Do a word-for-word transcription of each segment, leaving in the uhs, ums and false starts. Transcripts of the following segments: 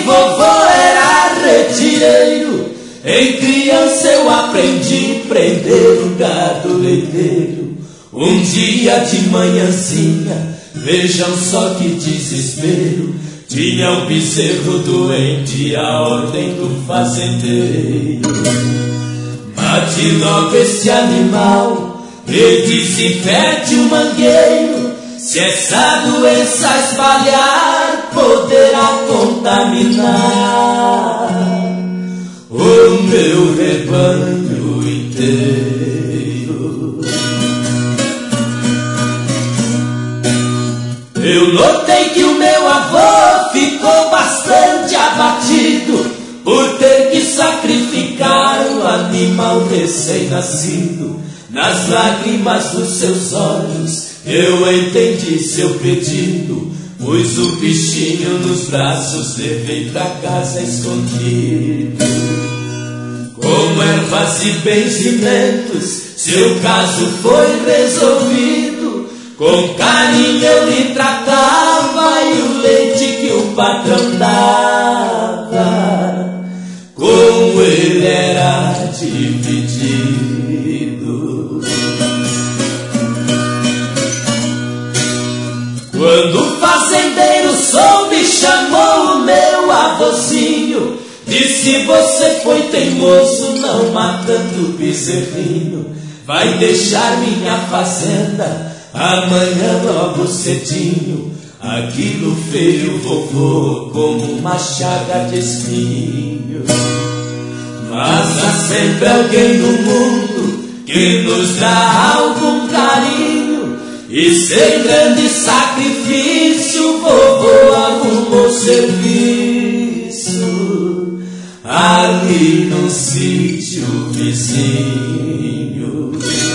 vovô era retireiro, em criança eu aprendi a prender o gado leiteiro. Um dia de manhãzinha, vejam só que desespero, tinha um bezerro doente, a ordem do fazendeiro. Mate logo este animal e desinfete o mangueiro, se essa doença espalhar, poderá contaminar o meu rebanho inteiro. Eu notei que o meu avô ficou bastante abatido por ter que sacrificar o animal recém-nascido. Nas lágrimas dos seus olhos eu entendi seu pedido, pus o bichinho nos braços, levei pra casa escondido. Com ervas e benzimentos seu caso foi resolvido, com carinho eu lhe tratava e o leite que o patrão dava com ele era dividido. Quando o fazendeiro soube, chamou o meu avôzinho, disse: você foi teimoso não matando o bezerrinho, vai deixar minha fazenda amanhã logo cedinho. Aquilo fez o vovô como uma chaga de espinho. Mas há sempre alguém no mundo que nos dá algum carinho, e sem grande sacrifício o vovô arrumou serviço ali no sítio vizinho.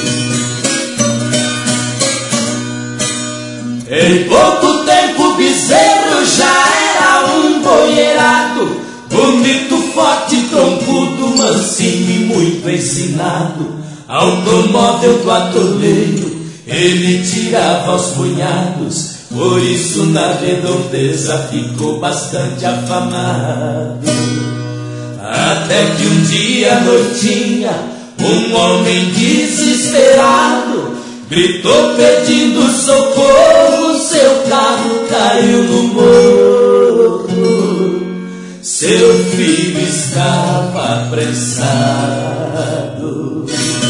Em pouco tempo o bezerro já era um boieirado, bonito, forte, troncudo, mansinho e muito ensinado. Automóvel do atoleiro ele tirava aos punhados, por isso na redondeza ficou bastante afamado. Até que um dia à noitinha um homem desesperado gritou pedindo socorro, seu carro caiu no morro, seu filho estava apressado.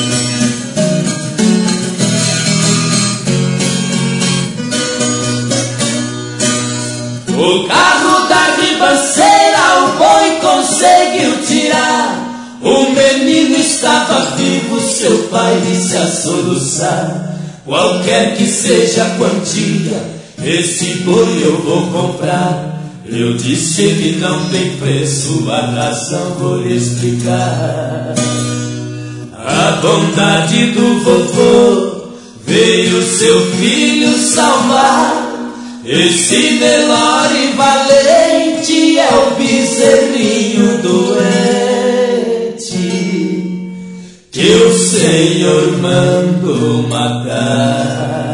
O carro da ribanceira o boi conseguiu tirar, o menino estava vivo, seu pai disse a soluçar: qualquer que seja a quantia, esse boi eu vou comprar. Eu disse: ele não tem preço, a razão vou lhe explicar. A bondade do vovô veio seu filho salvar, esse Nelore valente é o bezerrinho doente que o Senhor mandou matar.